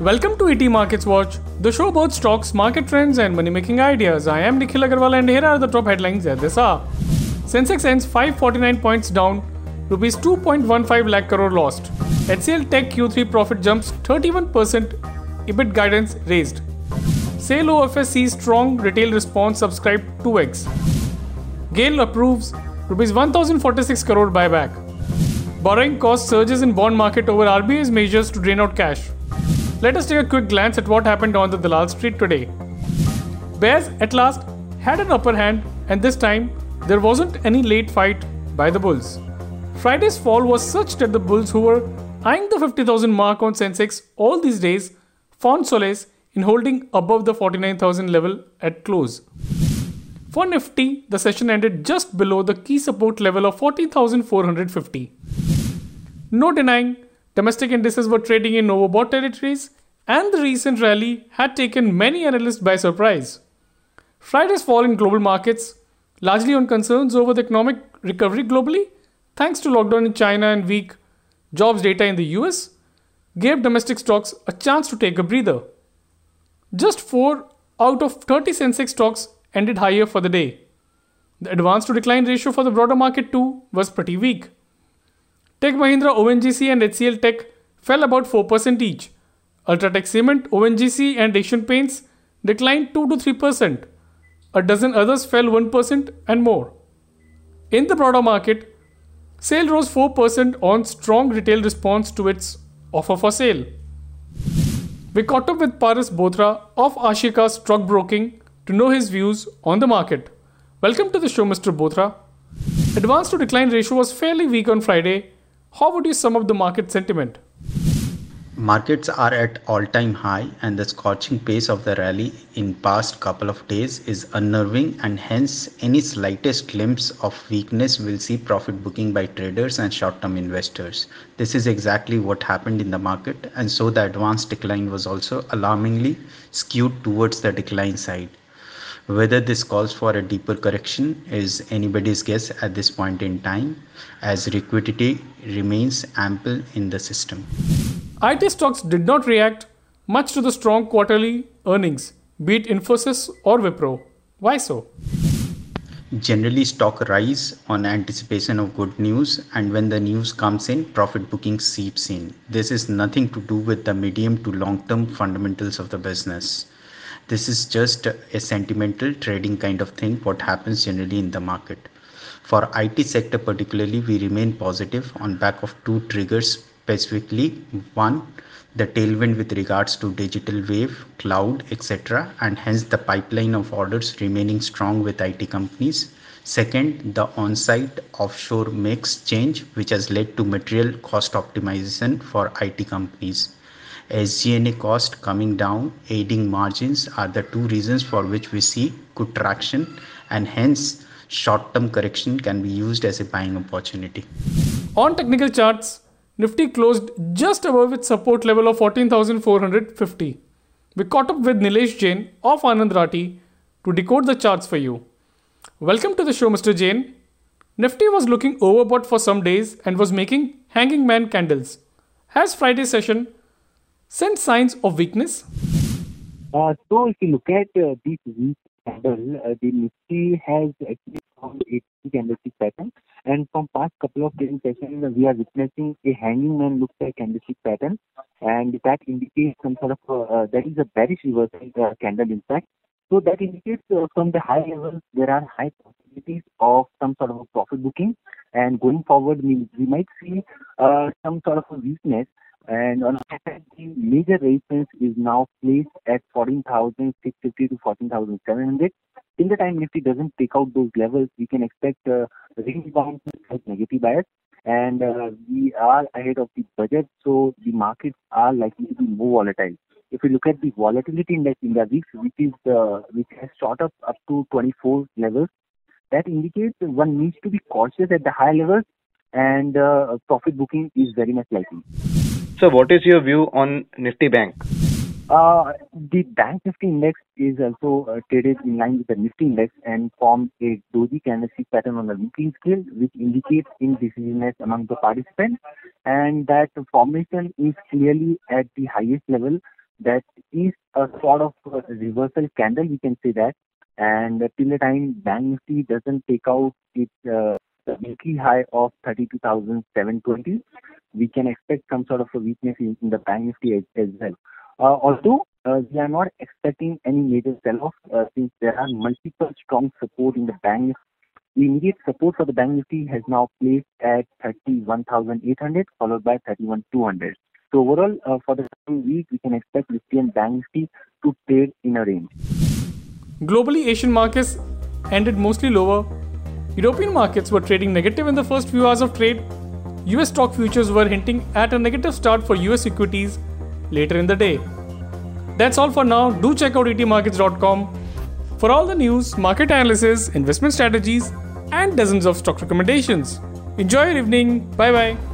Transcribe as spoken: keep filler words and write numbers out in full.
Welcome to E T Markets Watch, the show about stocks, market trends, and money-making ideas. I am Nikhil Agarwal, and here are the top headlines at this hour. Sensex ends five forty-nine points down, rupees two point one five lakh crore lost. H C L Tech Q three profit jumps thirty-one percent, EBIT guidance raised. SAIL O F S sees strong retail response, subscribed two x. GAIL approves rupees one thousand forty-six crore buyback. Borrowing cost surges in bond market over R B I's measures to drain out cash. Let us take a quick glance at what happened on the Dalal Street today. Bears at last had an upper hand, and this time there wasn't any late fight by the Bulls. Friday's fall was such that the Bulls, who were eyeing the fifty thousand mark on Sensex all these days, found solace in holding above the forty-nine thousand level at close. For Nifty, the session ended just below the key support level of fourteen thousand four hundred fifty. No denying, domestic indices were trading in overbought territories, and the recent rally had taken many analysts by surprise. Friday's fall in global markets, largely on concerns over the economic recovery globally, thanks to lockdown in China and weak jobs data in the U S, gave domestic stocks a chance to take a breather. Just four out of thirty Sensex stocks ended higher for the day. The advance to decline ratio for the broader market too was pretty weak. Tech Mahindra, O N G C and H C L Tech fell about four percent each. Ultratech Cement, O N G C and Asian Paints declined two to three percent. A dozen others fell one percent and more. In the broader market, SAIL rose four percent on strong retail response to its offer for sale. We caught up with Paras Bothra of Ashika Stockbroking to know his views on the market. Welcome to the show, Mister Bothra. Advance to decline ratio was fairly weak on Friday. How would you sum up the market sentiment? Markets are at all-time high, and the scorching pace of the rally in past couple of days is unnerving, and hence any slightest glimpse of weakness will see profit booking by traders and short-term investors. This is exactly what happened in the market, and so the advanced decline was also alarmingly skewed towards the decline side. Whether this calls for a deeper correction is anybody's guess at this point in time, as liquidity remains ample in the system. I T stocks did not react much to the strong quarterly earnings, be it Infosys or Wipro. Why so? Generally, stock rise on anticipation of good news, and when the news comes in, profit booking seeps in. This is nothing to do with the medium to long-term fundamentals of the business. This is just a sentimental trading kind of thing, what happens generally in the market. For I T sector particularly, we remain positive on back of two triggers specifically. One, the tailwind with regards to digital wave, cloud, et cetera, and hence the pipeline of orders remaining strong with I T companies. Second, the on-site offshore mix change, which has led to material cost optimization for I T companies. S G and A cost coming down, aiding margins are the two reasons for which we see good traction, and hence short-term correction can be used as a buying opportunity. On technical charts, Nifty closed just above its support level of fourteen thousand four hundred fifty. We caught up with Nilesh Jain of Anand Rathi to decode the charts for you. Welcome to the show, Mister Jain. Nifty was looking overbought for some days and was making hanging man candles. Has Friday's session sent signs of weakness? Uh, so if you look at uh, this week candle, uh, the Nifty has actually found a candlestick pattern, and from past couple of trading sessions, we are witnessing a hanging man looks like candlestick pattern, and that indicates some sort of uh, uh, that is a bearish reversal uh, candle in fact. So that indicates uh, from the high levels there are high possibilities of some sort of a profit booking, and going forward we, we might see uh, some sort of a weakness. And on the other hand, the major resistance is now placed at fourteen thousand six hundred fifty to fourteen thousand seven hundred. Till the time Nifty doesn't take out those levels, we can expect uh, range bound with negative bias. And uh, we are ahead of the budget, so the markets are likely to be more volatile. If you look at the volatility index in the weeks, which is uh, which has shot up up to twenty-four levels, that indicates one needs to be cautious at the high levels, and uh, profit booking is very much likely. So what is your view on Nifty Bank? Uh, the Bank Nifty Index is also uh, traded in line with the Nifty Index and forms a doji candlestick pattern on the weekly scale, which indicates indecisiveness among the participants, and that formation is clearly at the highest level that is a sort of a reversal candle, we can say that. And till the time Bank Nifty doesn't take out its uh, weekly high of thirty-two thousand seven hundred twenty, we can expect some sort of a weakness in, in the Bank Nifty as, as well. Uh, although uh, we are not expecting any major sell-off uh, since there are multiple strong support in the Bank Nifty. The immediate support for the Bank Nifty has now placed at thirty-one thousand eight hundred, followed by thirty-one thousand two hundred. So overall, uh, for the coming week, we can expect Nifty and Bank Nifty to trade in a range. Globally, Asian markets ended mostly lower. European markets were trading negative in the first few hours of trade. U S stock futures were hinting at a negative start for U S equities later in the day. That's all for now. Do check out e t markets dot com for all the news, market analysis, investment strategies, and dozens of stock recommendations. Enjoy your evening. Bye bye.